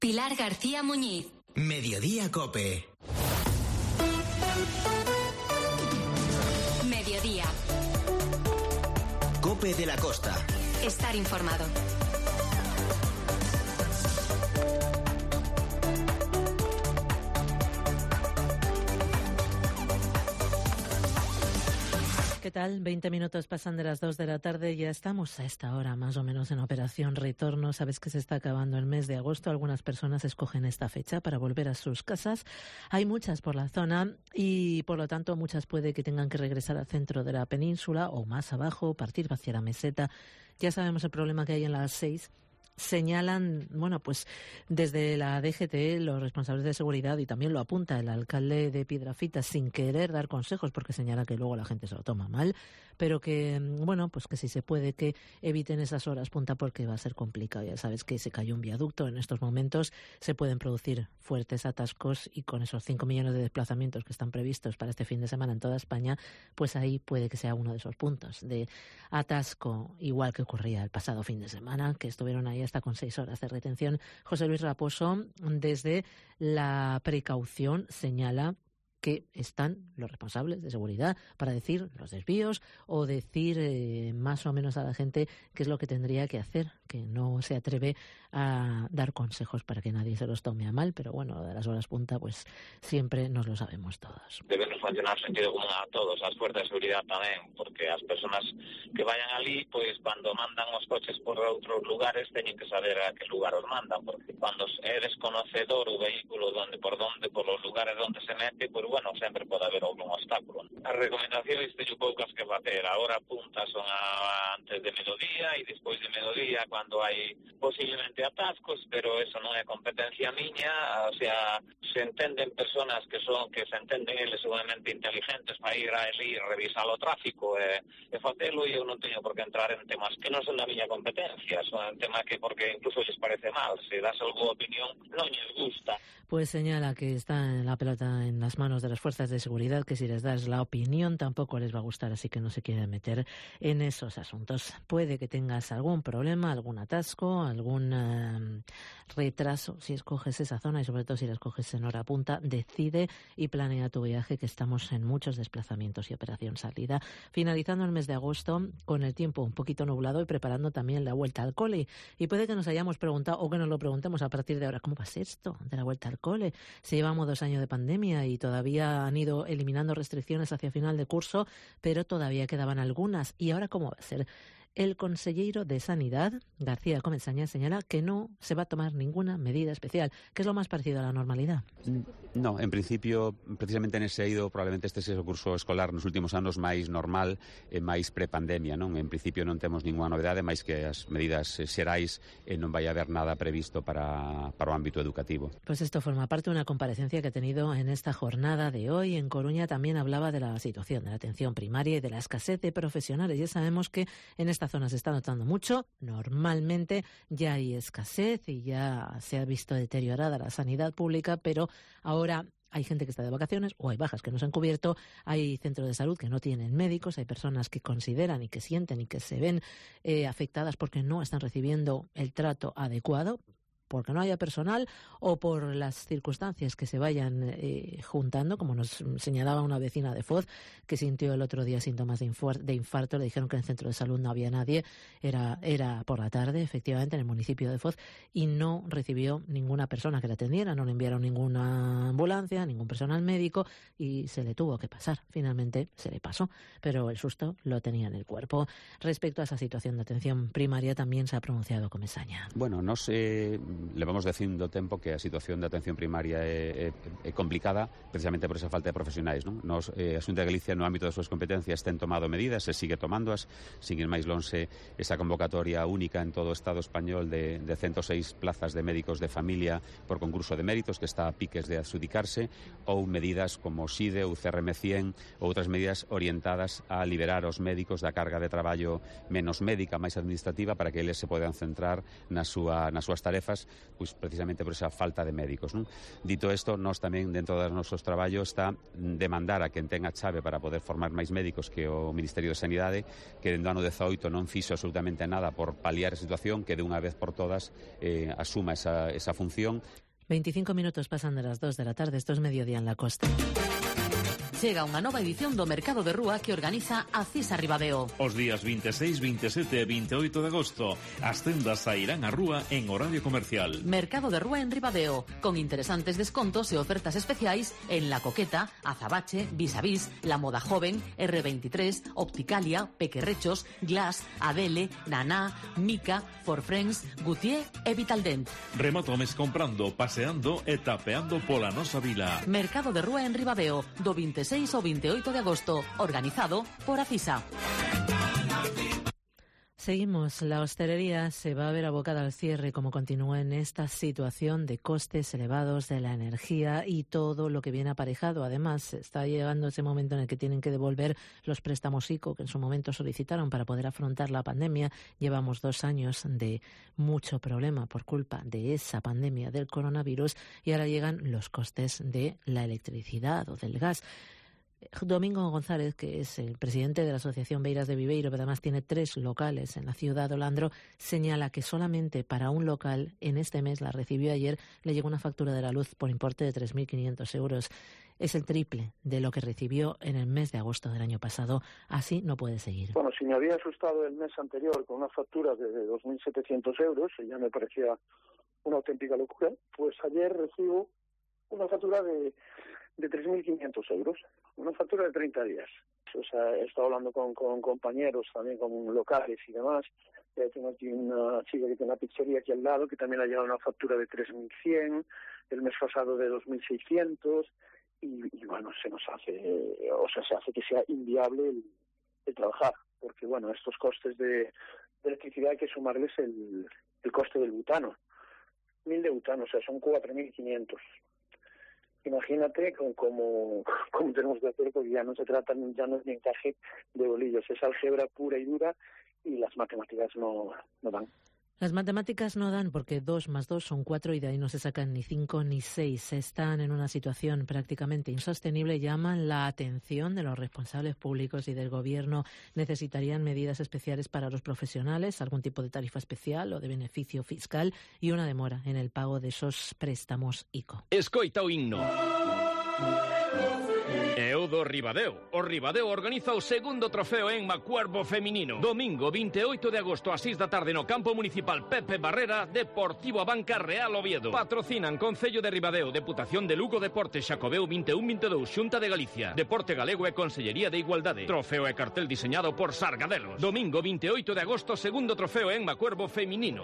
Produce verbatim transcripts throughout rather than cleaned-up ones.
Pilar García Muñiz. Mediodía Cope. Mediodía. Cope de la Costa. Estar informado. ¿Qué tal? veinte minutos pasan de las dos de la tarde. Ya estamos a esta hora más o menos en operación retorno. Sabes que se está acabando el mes de agosto. Algunas personas escogen esta fecha para volver a sus casas. Hay muchas por la zona y por lo tanto muchas puede que tengan que regresar al centro de la península o más abajo, partir hacia la meseta. Ya sabemos el problema que hay en las seis. Señalan, bueno, pues desde la D G T, los responsables de seguridad, y también lo apunta el alcalde de Piedrafita sin querer dar consejos porque señala que luego la gente se lo toma mal, pero que, bueno, pues que si se puede que eviten esas horas punta porque va a ser complicado. Ya sabes que se cayó un viaducto, en estos momentos se pueden producir fuertes atascos y con esos cinco millones de desplazamientos que están previstos para este fin de semana en toda España, pues ahí puede que sea uno de esos puntos de atasco, igual que ocurría el pasado fin de semana, que estuvieron ahí hasta con seis horas de retención. José Luis Raposo, desde la precaución, señala que están los responsables de seguridad para decir los desvíos o decir eh, más o menos a la gente qué es lo que tendría que hacer, que no se atreve a dar consejos para que nadie se los tome a mal, pero bueno, lo de las horas punta pues siempre nos lo sabemos todos. Debemos funcionar sentido común a todos, as fuerzas de seguridad tamén, porque as persoas que vayan ali, pois cando mandan os coches por outros lugares teñen que saber a que lugar os mandan, porque cando é desconocedor o vehículo donde por donde por os lugares onde se mete, pois bueno, sempre pode haber algún obstáculo. As recomendacións teño poucas que bater. A hora punta son a, antes de mediodía e despois de mediodía cando hai posiblemente atascos, pero eso non é competencia miña, o sea, se entenden personas que son que se entenden eles seguramente inteligentes para ir a ali e revisar o tráfico e, e facelo, e eu non teño por que entrar en temas que non son da miña competencia, son en temas que porque incluso lles parece mal, se das algo opinión non lles gusta. Pues señala que está en la pelota en las manos de las fuerzas de seguridad, que si les das la opinión tampoco les va a gustar, así que no se quieren meter en esos asuntos. Puede que tengas algún problema, algún atasco, algún eh, retraso si escoges esa zona y sobre todo si la escoges en hora punta. Decide y planea tu viaje, que estamos en muchos desplazamientos y operación salida. Finalizando el mes de agosto con el tiempo un poquito nublado y preparando también la vuelta al cole. Y puede que nos hayamos preguntado o que nos lo preguntemos a partir de ahora, ¿cómo va a ser esto de la vuelta al cole? Si llevamos dos años de pandemia y todavía han ido eliminando restricciones hacia final de curso, pero todavía quedaban algunas. ¿Y ahora cómo va a ser? El consejero de Sanidad, García Comesaña, señala que no se va a tomar ninguna medida especial, que es lo más parecido a la normalidad. No, en principio, precisamente nese eido, probablemente este seja o curso escolar nos últimos anos máis normal e máis prepandemia, non? En principio non temos ninguna novedade, máis que as medidas xerais e non vai haber nada previsto para, para o ámbito educativo. Pues esto forma parte de una comparecencia que ha tenido en esta jornada de hoy. En Coruña también hablaba de la situación de la atención primaria y de la escasez de profesionales. Ya sabemos que en esta zona se está notando mucho. Normalmente ya hay escasez y ya se ha visto deteriorada la sanidad pública, pero ahora hay gente que está de vacaciones o hay bajas que no se han cubierto, hay centros de salud que no tienen médicos, hay personas que consideran y que sienten y que se ven eh, afectadas porque no están recibiendo el trato adecuado, porque no haya personal o por las circunstancias que se vayan eh, juntando, como nos señalaba una vecina de Foz, que sintió el otro día síntomas de, infuer- de infarto. Le dijeron que en el centro de salud no había nadie, era, era por la tarde, efectivamente, en el municipio de Foz, y no recibió ninguna persona que la atendiera, no le enviaron ninguna ambulancia, ningún personal médico, y se le tuvo que pasar. Finalmente se le pasó, pero el susto lo tenía en el cuerpo. Respecto a esa situación de atención primaria, también se ha pronunciado Comesaña. Bueno, no sé... levamos dicindo tempo que a situación de atención primaria é, é, é complicada precisamente por esa falta de profesionais, non? Nos, eh, a Xunta de Galicia no ámbito das súas competencias ten tomado medidas e sigue tomándoas, sigue máis lonxe esa convocatoria única en todo o Estado español de, de ciento seis plazas de médicos de familia por concurso de méritos que está a piques de adxudicarse, ou medidas como o SIDE ou C R M cien ou outras medidas orientadas a liberar os médicos da carga de traballo menos médica, máis administrativa, para que eles se podan centrar na súa, nas súas tarefas pois precisamente por esa falta de médicos, non? Dito isto, nós tamén, dentro dos nosos traballos, está demandar a quen ten a chave para poder formar máis médicos que o Ministerio de Sanidade, que dentro do ano dezaoito non fixo absolutamente nada por paliar a situación, que de unha vez por todas eh, asuma esa, esa función. veinticinco minutos pasan de las dos de la tarde, esto es Mediodía en la Costa. Chega unha nova edición do Mercado de Rúa que organiza a CISA Ribadeo. Os días veintiséis, veintisiete e veintiocho de agosto, as tendas sairán á rúa en horario comercial. Mercado de Rúa en Ribadeo, con interesantes descontos e ofertas especiais en La Coqueta, Azabache, Vis a Vis, La Moda Joven, erre veintitrés, Opticalia, Pequerrechos, Glass, Adele, Naná, Mica, For Friends, Gutier e Vitaldent. Remato mes comprando, paseando e tapeando pola nosa vila. Mercado de Rúa en Ribadeo, do veintiséis o veintiocho de agosto, organizado por a CISA. Seguimos. La hostelería se va a ver abocada al cierre como continúa en esta situación de costes elevados de la energía y todo lo que viene aparejado. Además, está llegando ese momento en el que tienen que devolver los préstamos ICO que en su momento solicitaron para poder afrontar la pandemia. Llevamos dos años de mucho problema por culpa de esa pandemia del coronavirus y ahora llegan los costes de la electricidad o del gas. Domingo González, que es el presidente de la Asociación Beiras de Viveiro, pero además tiene tres locales en la ciudad de Olandro, señala que solamente para un local en este mes, la recibió ayer, le llegó una factura de la luz por importe de tres mil quinientos euros. Es el triple de lo que recibió en el mes de agosto del año pasado. Así no puede seguir. Bueno, si me había asustado el mes anterior con una factura de dos mil setecientos euros, y ya me parecía una auténtica locura, pues ayer recibo una factura de, de tres mil quinientos euros. Una factura de treinta días. O sea, he estado hablando con, con compañeros, también con locales y demás. Eh, tengo aquí una chica que tiene una pizzería aquí al lado, que también le ha llegado una factura de tres mil cien, el mes pasado de dos mil seiscientos, y, y bueno, se nos hace, eh, o sea, se hace que sea inviable el, el trabajar, porque bueno, estos costes de, de electricidad hay que sumarles el, el coste del butano. Mil de butano, o sea, son cuatro mil quinientos. Imagínate con cómo, cómo tenemos que hacer, porque ya no se trata, ya no es ni encaje de bolillos, es álgebra pura y dura y las matemáticas no, no dan. Las matemáticas no dan porque dos más dos son cuatro y de ahí no se sacan ni cinco ni seis. Están en una situación prácticamente insostenible. Llaman la atención de los responsables públicos y del gobierno. Necesitarían medidas especiales para los profesionales, algún tipo de tarifa especial o de beneficio fiscal y una demora en el pago de esos préstamos ICO. Escoita o himno. E o do Ribadeo. O Ribadeo organiza o segundo trofeo en Macuervo feminino. Domingo veintiocho de agosto a seis da tarde no campo municipal Pepe Barrera, Deportivo Abanca Real Oviedo. Patrocinan Concello de Ribadeo, Deputación de Lugo, Deporte Xacobeo veintiuno veintidós, Xunta de Galicia, Deporte Galego e Consellería de Igualdade. Trofeo e cartel diseñado por Sargadelos. Domingo veintiocho de agosto, segundo trofeo en Macuervo feminino.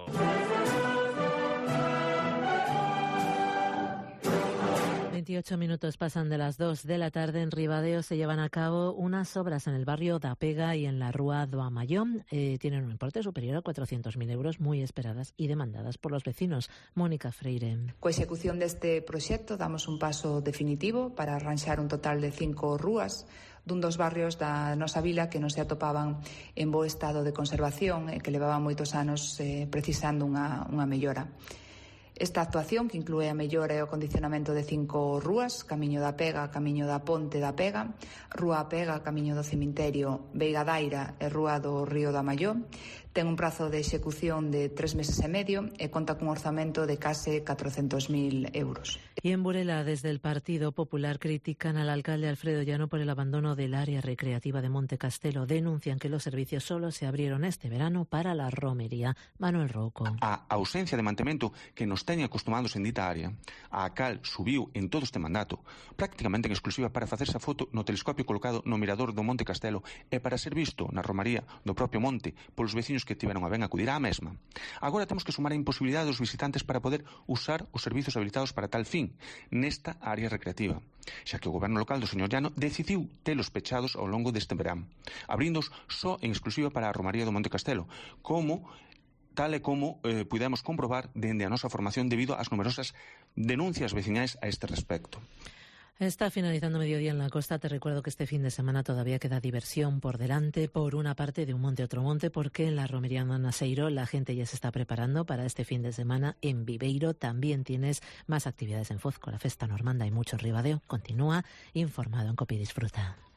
veintiocho minutos pasan de las dos de la tarde. En Ribadeo se llevan a cabo unas obras en el barrio da Pega y en la Rúa do Amallón. Eh, tienen un importe superior a cuatrocientos mil euros, muy esperadas y demandadas por los vecinos. Mónica Freire. Coa execución deste proxecto damos un paso definitivo para arranxar un total de cinco rúas dun dos barrios da nosa vila que non se atopaban en bo estado de conservación e que levaban moitos anos eh, precisando unha, unha mellora. Esta actuación, que inclúe a mellora e o condicionamento de cinco rúas, Camiño da Pega, Camiño da Ponte da Pega, Rúa Pega, Camiño do Cemiterio, Veiga Daira e Rúa do Río da Malló, ten un prazo de execución de tres meses e medio e conta cun orzamento de case catrocentos mil euros. Y en Burela, desde el Partido Popular, critican al alcalde Alfredo Llano por el abandono del área recreativa de Monte Castelo. Denuncian que los servicios solo se abrieron este verano para la romería. Manuel Rouco. A ausencia de mantemento que nos teñen acostumados en dita área, a cal subiu en todo este mandato, prácticamente en exclusiva para facerse a foto no telescopio colocado no mirador do Monte Castelo e para ser visto na romaría do propio monte polos veciños que tiveron a ben acudir á mesma. Agora temos que sumar a imposibilidade dos visitantes para poder usar os servizos habilitados para tal fin nesta área recreativa, xa que o goberno local do señor Llano decidiu telos pechados ao longo deste verán, abrindos só en exclusiva para a romaría do Monte Castelo, como tal e como eh, pudemos comprobar dende a nosa formación debido ás numerosas denuncias veciñais a este respecto. Está finalizando mediodía en la costa. Te recuerdo que este fin de semana todavía queda diversión por delante, por una parte de un monte a otro monte, porque en la romería de Naseiro la gente ya se está preparando para este fin de semana. En Viveiro también tienes más actividades en Foz con la Festa Normanda y mucho ribadeo. Continúa informado en Cope y Disfruta.